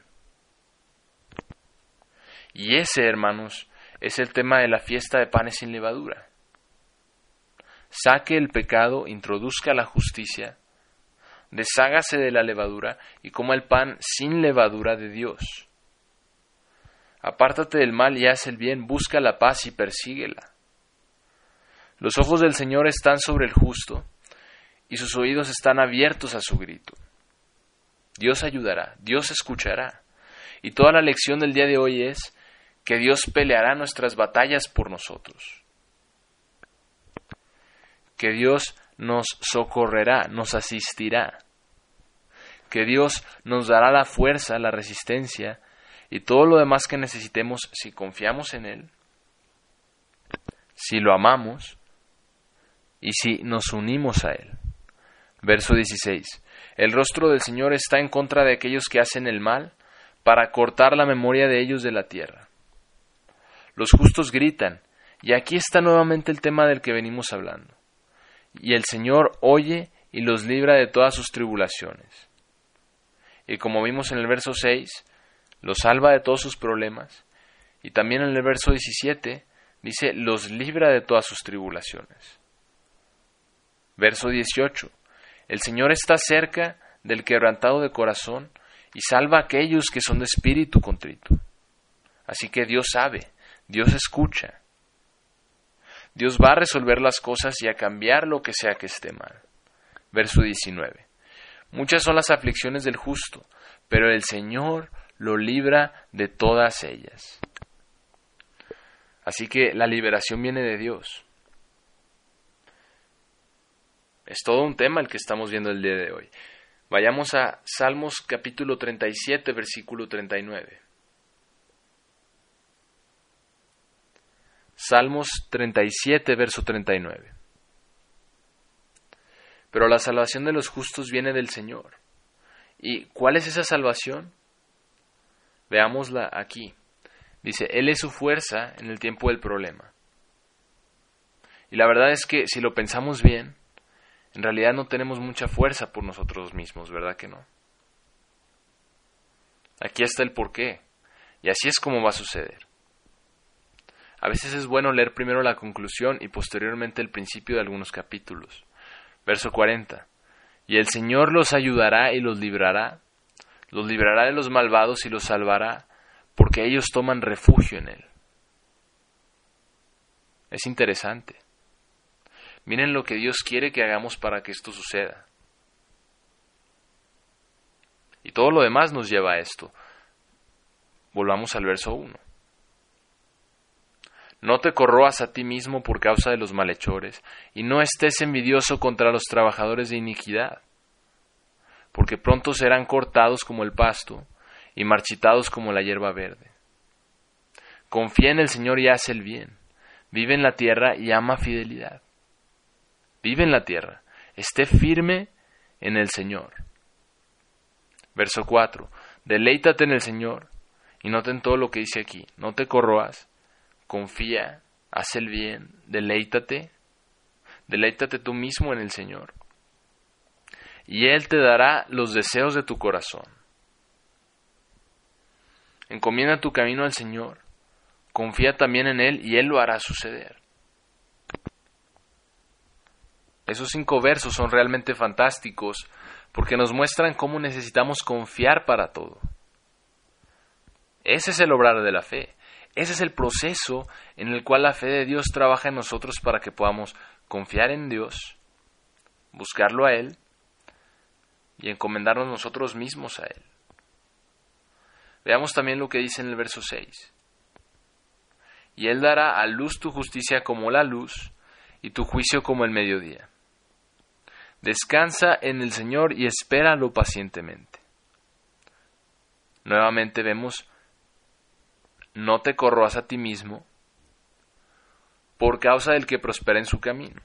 Y ese, hermanos, es el tema de la fiesta de panes sin levadura. Saque el pecado, introduzca la justicia, deshágase de la levadura y coma el pan sin levadura de Dios. Apártate del mal y haz el bien, busca la paz y persíguela. Los ojos del Señor están sobre el justo y sus oídos están abiertos a su grito. Dios ayudará, Dios escuchará. Y toda la lección del día de hoy es que Dios peleará nuestras batallas por nosotros, que Dios nos socorrerá, nos asistirá, que Dios nos dará la fuerza, la resistencia y todo lo demás que necesitemos si confiamos en Él, si lo amamos y si nos unimos a Él. Verso dieciséis. El rostro del Señor está en contra de aquellos que hacen el mal, para cortar la memoria de ellos de la tierra. Los justos gritan, y aquí está nuevamente el tema del que venimos hablando. Y el Señor oye y los libra de todas sus tribulaciones. Y como vimos en el verso seis, los salva de todos sus problemas. Y también en el verso diecisiete dice, los libra de todas sus tribulaciones. Verso dieciocho. El Señor está cerca del quebrantado de corazón y salva a aquellos que son de espíritu contrito. Así que Dios sabe, Dios escucha. Dios va a resolver las cosas y a cambiar lo que sea que esté mal. Verso diecinueve. Muchas son las aflicciones del justo, pero el Señor lo libra de todas ellas. Así que la liberación viene de Dios. Es todo un tema el que estamos viendo el día de hoy. Vayamos a Salmos capítulo treinta y siete, versículo treinta y nueve. Salmos treinta y siete, verso treinta y nueve. Pero la salvación de los justos viene del Señor. ¿Y cuál es esa salvación? Veámosla aquí. Dice, Él es su fuerza en el tiempo del problema. Y la verdad es que si lo pensamos bien, en realidad no tenemos mucha fuerza por nosotros mismos, ¿verdad que no? Aquí está el porqué, y así es como va a suceder. A veces es bueno leer primero la conclusión y posteriormente el principio de algunos capítulos. Verso cuarenta. Y el Señor los ayudará y los librará, los librará de los malvados y los salvará, porque ellos toman refugio en Él. Es interesante. Miren lo que Dios quiere que hagamos para que esto suceda. Y todo lo demás nos lleva a esto. Volvamos al verso uno. No te corroas a ti mismo por causa de los malhechores, y no estés envidioso contra los trabajadores de iniquidad, porque pronto serán cortados como el pasto, y marchitados como la hierba verde. Confía en el Señor y haz el bien. Vive en la tierra y ama fidelidad. Vive en la tierra, esté firme en el Señor. Verso cuatro. Deleítate en el Señor, y noten todo lo que dice aquí. No te corroas, confía, haz el bien, deleítate. Deleítate tú mismo en el Señor. Y Él te dará los deseos de tu corazón. Encomienda tu camino al Señor, confía también en Él y Él lo hará suceder. Esos cinco versos son realmente fantásticos porque nos muestran cómo necesitamos confiar para todo. Ese es el obrar de la fe. Ese es el proceso en el cual la fe de Dios trabaja en nosotros para que podamos confiar en Dios, buscarlo a Él y encomendarnos nosotros mismos a Él. Veamos también lo que dice en el verso seis. Y Él dará a luz tu justicia como la luz y tu juicio como el mediodía. Descansa en el Señor y espéralo pacientemente. Nuevamente vemos, no te corroas a ti mismo por causa del que prospera en su camino,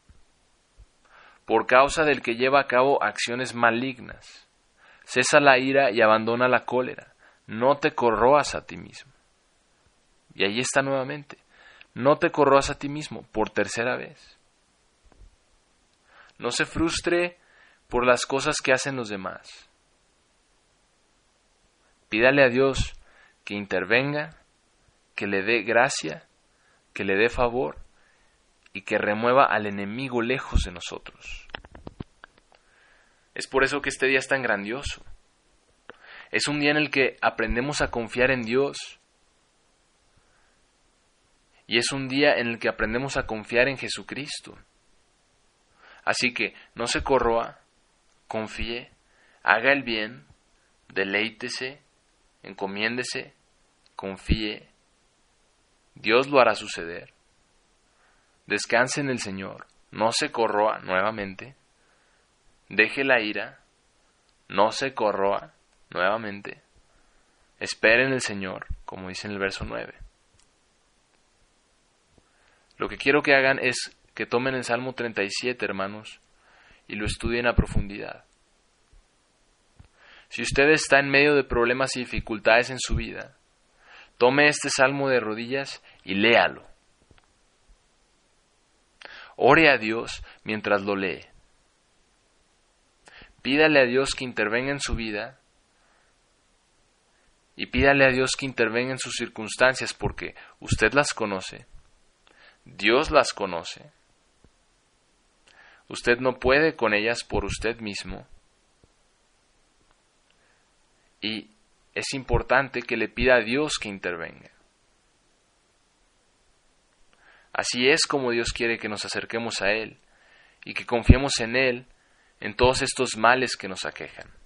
por causa del que lleva a cabo acciones malignas. Cesa la ira y abandona la cólera. No te corroas a ti mismo. Y ahí está nuevamente. No te corroas a ti mismo por tercera vez. No se frustre por las cosas que hacen los demás. Pídale a Dios que intervenga, que le dé gracia, que le dé favor y que remueva al enemigo lejos de nosotros. Es por eso que este día es tan grandioso. Es un día en el que aprendemos a confiar en Dios. Y es un día en el que aprendemos a confiar en Jesucristo. Así que no se corroa, confíe, haga el bien, deleítese, encomiéndese, confíe, Dios lo hará suceder. Descanse en el Señor, no se corroa nuevamente. Deje la ira, no se corroa nuevamente. Espere en el Señor, como dice en el verso nueve. Lo que quiero que hagan es que tomen el Salmo treinta y siete, hermanos, y lo estudien a profundidad. Si usted está en medio de problemas y dificultades en su vida, tome este salmo de rodillas y léalo. Ore a Dios mientras lo lee. Pídale a Dios que intervenga en su vida y pídale a Dios que intervenga en sus circunstancias, porque usted las conoce, Dios las conoce. Usted no puede con ellas por usted mismo. Y es importante que le pida a Dios que intervenga. Así es como Dios quiere que nos acerquemos a Él y que confiemos en Él en todos estos males que nos aquejan.